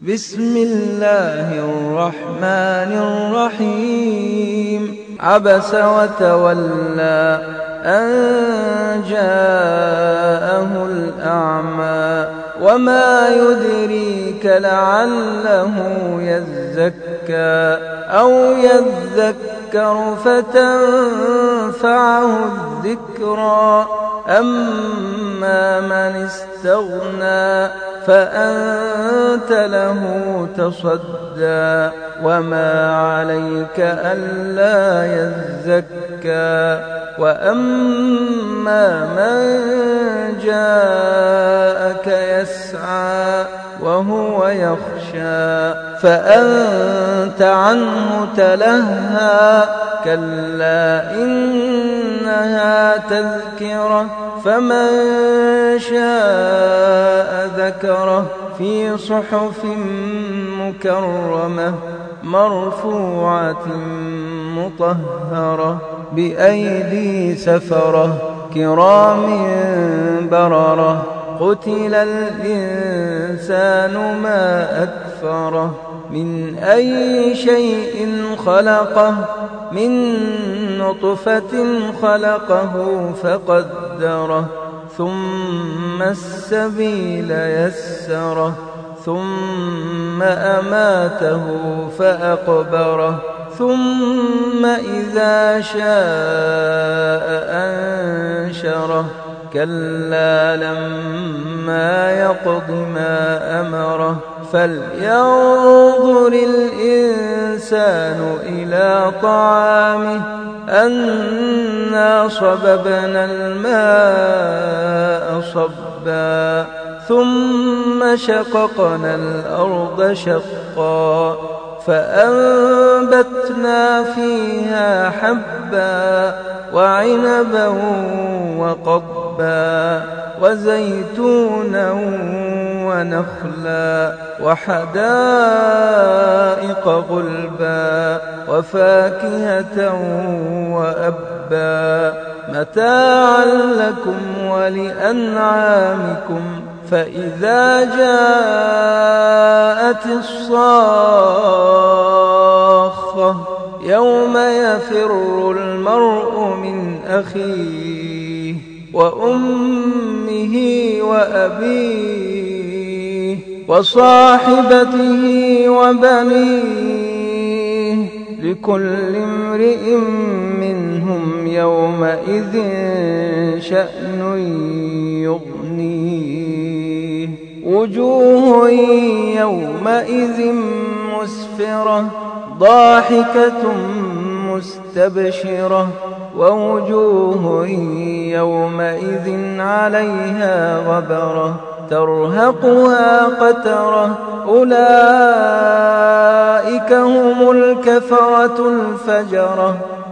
بسم الله الرحمن الرحيم عبس وتولى أن جاءه الأعمى وما يدريك لعله يزكى أو يذكر فتنفعه الذكرى أما من استغنى فأنت له تصدى وما عليك ألا يزكى وأما من جاءك يسعى وهو يخشى فأنت عنه تلهى كلا إنها تذكرة فمن شاء ذكره في صحف مكرمة مرفوعة مطهرة بأيدي سفرة كرام بررة قتل الإنسان ما أكفره من أي شيء خلقه من نطفة خلقه فقدره ثم السبيل يسره ثم أماته فأقبره ثم إذا شاء أنشره كلا لما يقض ما أمره فلينظر الإنسان إلى طعامه أنا صببنا الماء صبا ثم شققنا الأرض شقا فأنبتنا فيها حبا وعنبا وقضبا وزيتونا ونخلا وحدائق غلبا وفاكهة وأبا متاعا لكم ولأنعامكم فإذا جاءت الصاخة يوم يفر المرء من أخيه وأمه وأبيه وصاحبته وبنيه لكل امرئ منهم يومئذ شأن يغنيه وجوه يومئذ مسفرة ضاحكة مستبشرة ووجوه يومئذ عليها غبرة ترهقها قترة أولئك هم الكفرة الفجرة